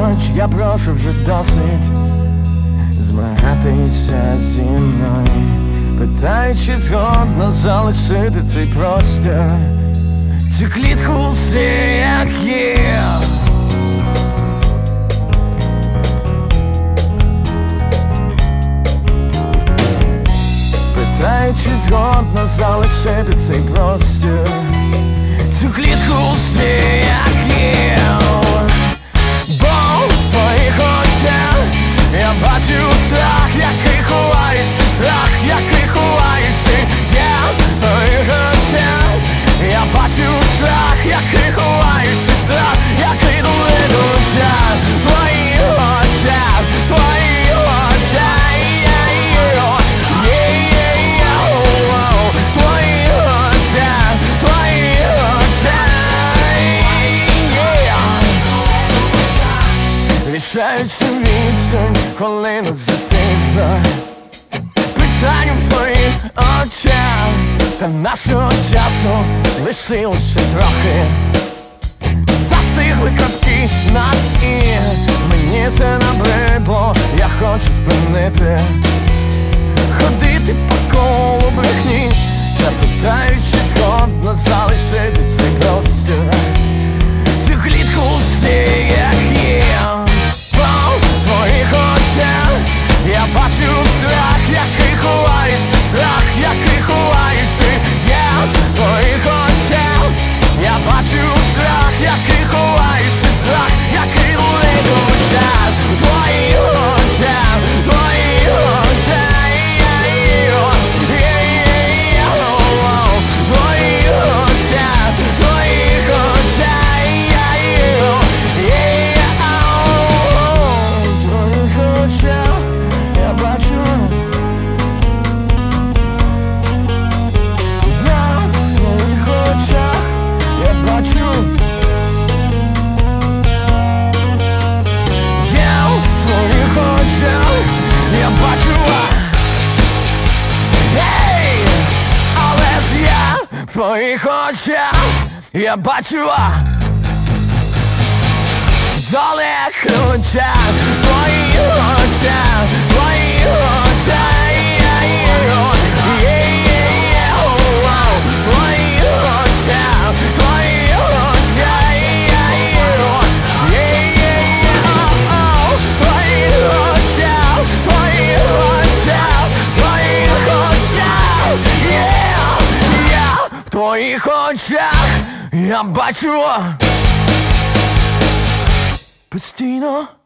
поруч, я прошу вже досить змагатися зі мною. Питаю, чи згодна залишити цей простір, цю клітку все як є. Питаю, чи згодна залишити цей простір, цю клітку все як є. Бо в твоїх очах я бачу страх, який ховаєш ти, страх, який ховаєш ти. Я в твоїх очах я бачу страх, який ховаєш ти, страх, який долинуться. В твоїх очах, в твоїх очах. Лишаючи відстань, коли не застигла питання в твоїх очах. Та нашого часу лишилось ще трохи, застигли крапки над «і». Мені це набридло, я хочу спинити ходити по колу брехні. Я питаю, чи згодна залишити цей простір, цю клітку все як є. В твоїх очах я бачу страх, який ховаєш ти, страх, який ховаєш ти. Я в твоїх очах я бачу страх, який ховаєш ти, страх, який линуться. В твоїх очах, в твоїх очах. В твоїх очах я бачу далеко очах, в твоїх очах, в твоїх очах. В твоїх очах, в твоїх очах. В твоїх очах я бачу постійно